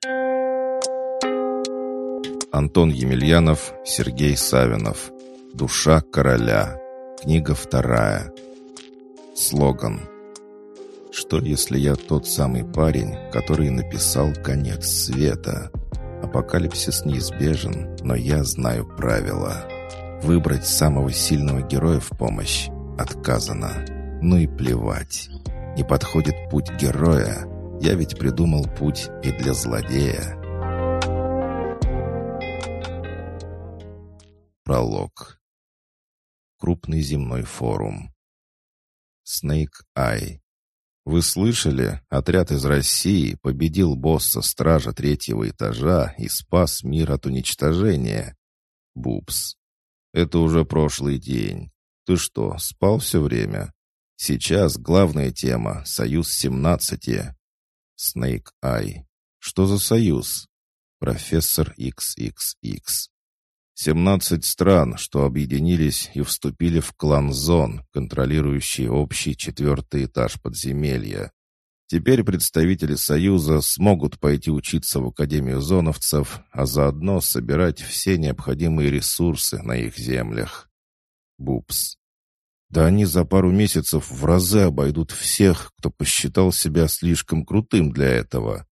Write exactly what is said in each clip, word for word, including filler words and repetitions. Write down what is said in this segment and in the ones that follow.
Антон Емельянов, Сергей Савинов. «Душа короля». Книга вторая. Слоган. Что, если я тот самый парень, который написал «Конец света»? Апокалипсис неизбежен, но я знаю правила. Выбрать самого сильного героя в помощь отказано. Ну и плевать. Не подходит путь героя. Я ведь придумал путь и для злодея. Пролог. Крупный земной форум. Snake Eye. Вы слышали? Отряд из России победил босса стража третьего этажа и спас мир от уничтожения. Бупс. Это уже прошлый день. Ты что, спал все время? Сейчас главная тема — Союз семнадцати. Snake Eye. Что за союз? Профессор икс икс икс. семнадцать стран, что объединились и вступили в клан Зон, контролирующий общий четвертый этаж подземелья. Теперь представители Союза смогут пойти учиться в Академию зоновцев, а заодно собирать все необходимые ресурсы на их землях. Бупс. Да они за пару месяцев в разы обойдут всех, кто посчитал себя слишком крутым для этого.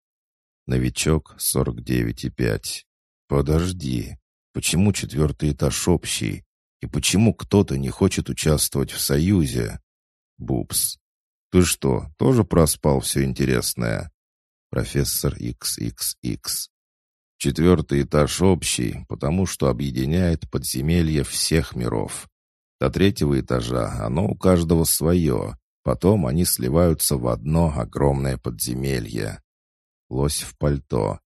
Новичок сорок девять и пять. Подожди. Почему четвертый этаж общий? И почему кто-то не хочет участвовать в Союзе? Бупс. Ты что, тоже проспал все интересное? Профессор икс икс икс. Четвертый этаж общий, потому что объединяет подземелья всех миров. До третьего этажа оно у каждого свое. Потом они сливаются в одно огромное подземелье. Лось в пальто.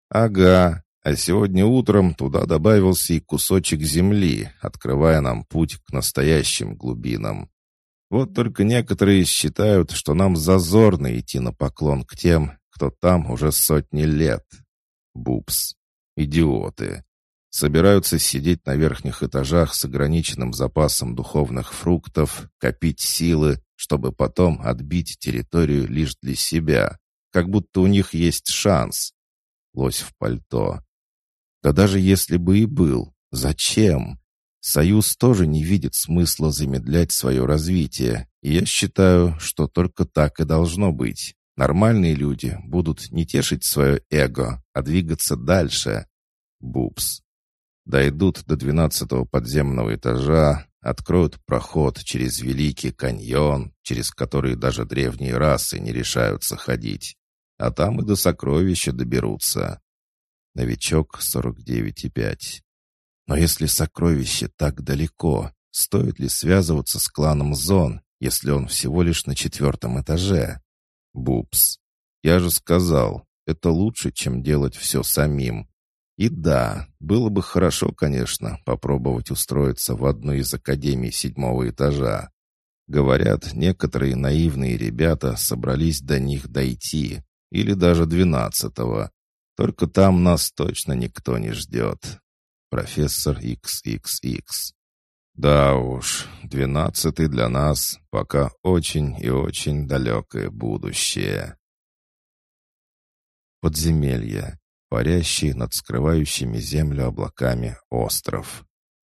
Ага. А сегодня утром туда добавился и кусочек земли, открывая нам путь к настоящим глубинам. Вот только некоторые считают, что нам зазорно идти на поклон к тем, кто там уже сотни лет. Бупс. Идиоты. Собираются сидеть на верхних этажах с ограниченным запасом духовных фруктов, копить силы, чтобы потом отбить территорию лишь для себя, как будто у них есть шанс. Лось в пальто. Да даже если бы и был, зачем? Союз тоже не видит смысла замедлять свое развитие, и я считаю, что только так и должно быть. Нормальные люди будут не тешить свое эго, а двигаться дальше. Бупс. Дойдут до двенадцатого подземного этажа, откроют проход через Великий каньон, через который даже древние расы не решаются ходить, а там и до сокровища доберутся. Новичок сорок девять и пять. Но если сокровище так далеко, стоит ли связываться с кланом Зон, если он всего лишь на четвертом этаже? Бупс. Я же сказал, это лучше, чем делать все самим. И да, было бы хорошо, конечно, попробовать устроиться в одну из академий седьмого этажа. Говорят, некоторые наивные ребята собрались до них дойти, или даже двенадцатого. Только там нас точно никто не ждет. Профессор икс икс икс. Да уж, двенадцатый для нас пока очень и очень далекое будущее. Подземелье. Парящий над скрывающими землю облаками остров.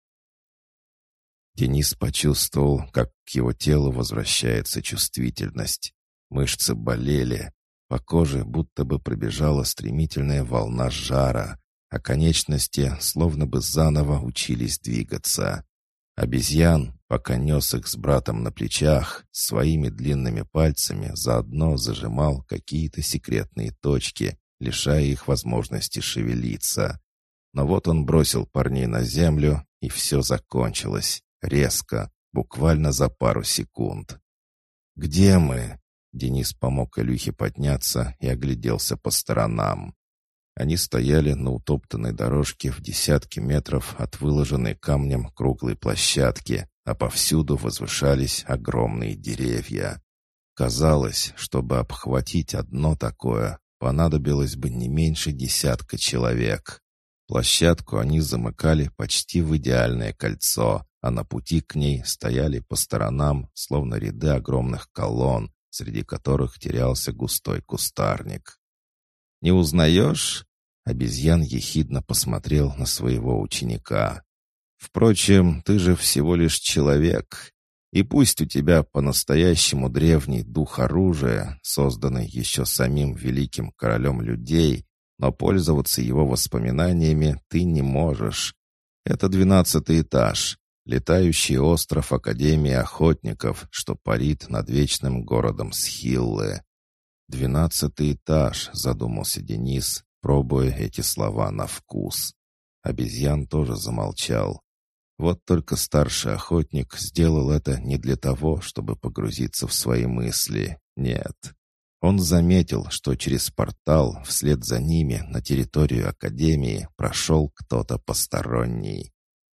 Денис почувствовал, как к его телу возвращается чувствительность. Мышцы болели. По коже будто бы пробежала стремительная волна жара, а конечности словно бы заново учились двигаться. Обезьян, пока нес их с братом на плечах, своими длинными пальцами заодно зажимал какие-то секретные точки, лишая их возможности шевелиться. Но вот он бросил парней на землю, и все закончилось. Резко, буквально за пару секунд. «Где мы?» Денис помог Илюхе подняться и огляделся по сторонам. Они стояли на утоптанной дорожке в десятки метров от выложенной камнем круглой площадки, а повсюду возвышались огромные деревья. Казалось, чтобы обхватить одно такое, понадобилось бы не меньше десятка человек. Площадку они замыкали почти в идеальное кольцо, а на пути к ней стояли по сторонам, словно ряды огромных колонн, среди которых терялся густой кустарник. Не узнаешь?» Обезьян ехидно посмотрел на своего ученика. «Впрочем, ты же всего лишь человек. И пусть у тебя по-настоящему древний дух оружия, созданный еще самим великим королем людей, но пользоваться его воспоминаниями ты не можешь. Это двенадцатый этаж, летающий остров Академии Охотников, что парит над вечным городом Схиллы». «Двенадцатый этаж», — задумался Денис, пробуя эти слова на вкус. Обезьян тоже замолчал. Вот только старший охотник сделал это не для того, чтобы погрузиться в свои мысли. Нет. Он заметил, что через портал вслед за ними на территорию Академии прошел кто-то посторонний.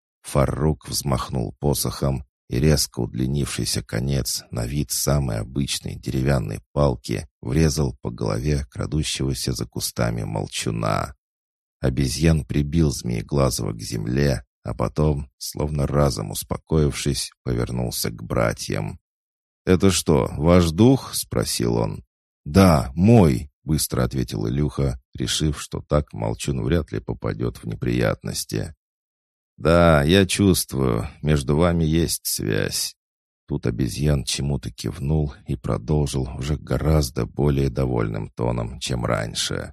Фаррук взмахнул посохом, и резко удлинившийся конец на вид самой обычной деревянной палки врезал по голове крадущегося за кустами молчуна. Обезьян прибил Змееглазого к земле, а потом, словно разом успокоившись, повернулся к братьям. «Это что, ваш дух?» — спросил он. «Да, мой», — быстро ответил Илюха, решив, что так молчун вряд ли попадет в неприятности. «Да, я чувствую, между вами есть связь». Тут обезьян чему-то кивнул и продолжил уже гораздо более довольным тоном, чем раньше.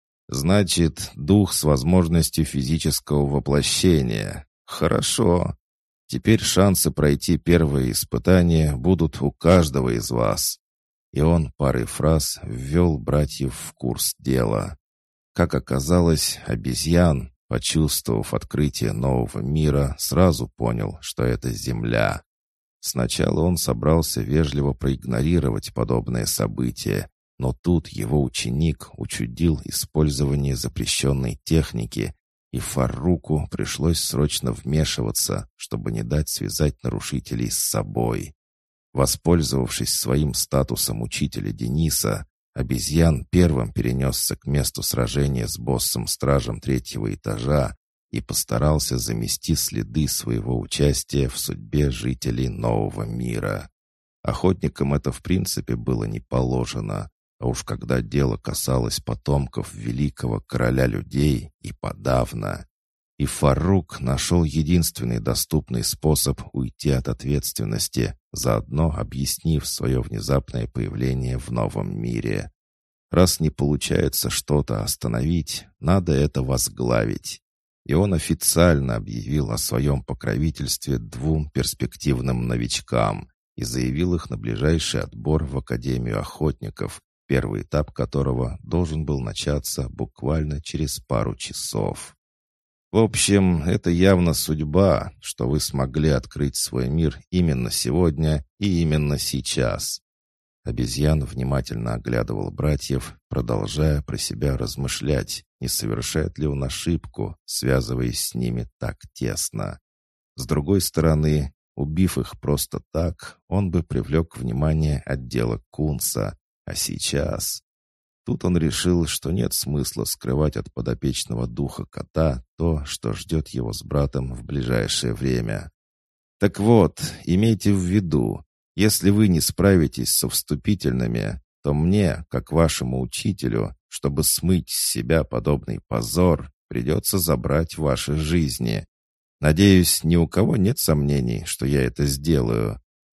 «Значит, дух с возможностью физического воплощения. Хорошо. Теперь шансы пройти первое испытание будут у каждого из вас». И он парой фраз ввел братьев в курс дела. Как оказалось, обезьян, почувствовав открытие нового мира, сразу понял, что это Земля. Сначала он собрался вежливо проигнорировать подобное событие, но тут его ученик учудил использование запрещенной техники, и Фарруку пришлось срочно вмешиваться, чтобы не дать связать нарушителей с собой. Воспользовавшись своим статусом учителя Дениса, обезьян первым перенесся к месту сражения с боссом-стражем третьего этажа и постарался замести следы своего участия в судьбе жителей нового мира. Охотникам это в принципе было не положено, а уж когда дело касалось потомков великого короля людей и подавно. И Фаррук нашел единственный доступный способ уйти от ответственности, заодно объяснив свое внезапное появление в новом мире. Раз не получается что-то остановить, надо это возглавить. И он официально объявил о своем покровительстве двум перспективным новичкам и заявил их на ближайший отбор в Академию Охотников, первый этап которого должен был начаться буквально через пару часов. В общем, это явно судьба, что вы смогли открыть свой мир именно сегодня и именно сейчас. Обезьян внимательно оглядывал братьев, продолжая про себя размышлять, не совершает ли он ошибку, связываясь с ними так тесно. С другой стороны, убив их просто так, он бы привлек внимание отдела Кунса. А сейчас... Тут он решил, что нет смысла скрывать от подопечного духа кота то, что ждет его с братом в ближайшее время. Так вот, имейте в виду, если вы не справитесь со вступительными, то мне, как вашему учителю, чтобы смыть с себя подобный позор, придется забрать ваши жизни. Надеюсь, ни у кого нет сомнений, что я это сделаю.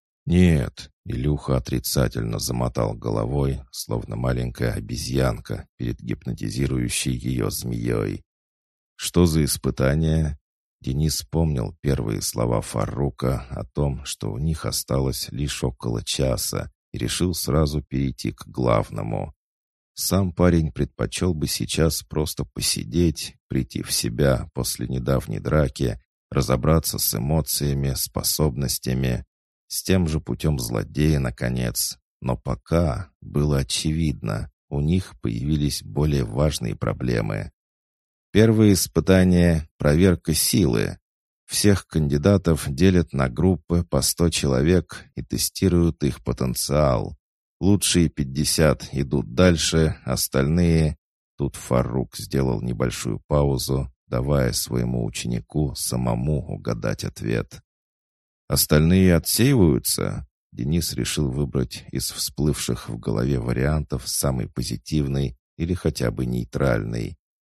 «Нет», — Илюха отрицательно замотал головой, словно маленькая обезьянка перед гипнотизирующей ее змеей. «Что за испытание?» Денис помнил первые слова Фаррука о том, что у них осталось лишь около часа, и решил сразу перейти к главному. Сам парень предпочел бы сейчас просто посидеть, прийти в себя после недавней драки, разобраться с эмоциями, способностями, с тем же путем злодея, наконец. Но пока было очевидно, у них появились более важные проблемы. Первое испытание — проверка силы. Всех кандидатов делят на группы по сто человек и тестируют их потенциал. Лучшие пятьдесят идут дальше, остальные... Тут Фаррук сделал небольшую паузу, давая своему ученику самому угадать ответ. Остальные отсеиваются. Денис решил выбрать из всплывших в голове вариантов самый позитивный или хотя бы нейтральной.